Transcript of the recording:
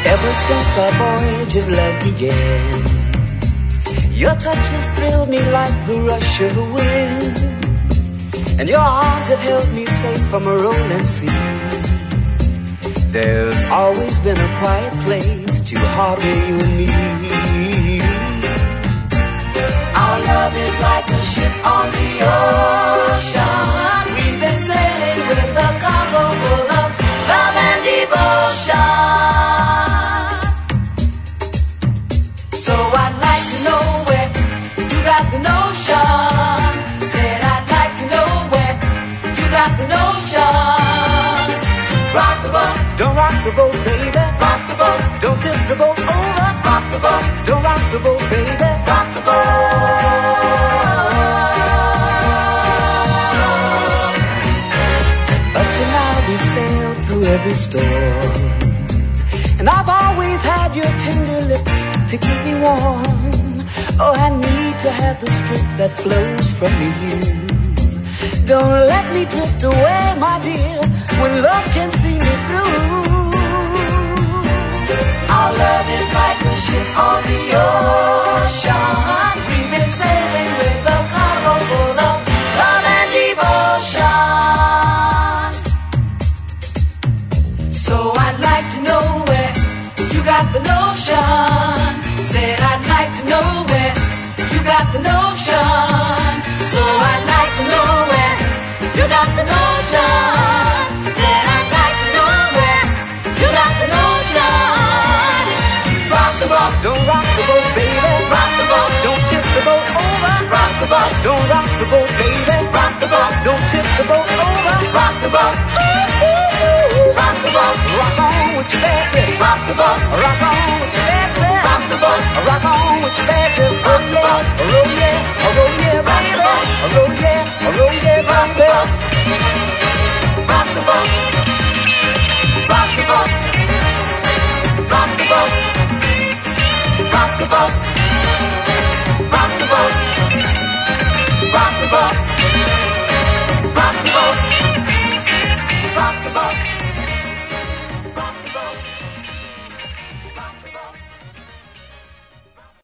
Ever since our voyage of love began, your touch has thrilled me like the rush of the wind, and your arms have held me safe from a rolling sea. There's always been a quiet place to harbor you and me. Our love is like a ship on the ocean. We've been sailing with a cargo full of love and devotion. So I'd like to know where you got the notion. Said I'd like to know where you got the notion. Rock the boat, don't rock the boat, baby. Rock the boat, don't tip the boat over. Rock the boat, don't rock the boat, baby. Rock the boat. Up to now we sailed through every storm, and I've always had your tender lips to keep me warm. Oh, I need to have the strength that flows from you. Don't let me drift away, my dear, when love can see me through. Our love is like a ship on the ocean. We've been sailing with a cargo full of love and devotion. So I'd like to know where you got the notion. Said I'd like to know where you got the notion. So I'd like to know where you got the notion. Said I'd like to know where you got the notion. Rock the boat, don't rock the boat, baby. Rock the boat, don't tip the boat over. Rock the boat, don't rock the boat, baby. Rock the boat, don't tip the boat over. Rock the boat, rock the boat, rock on with your bad tip. Rock the boat, rock on with your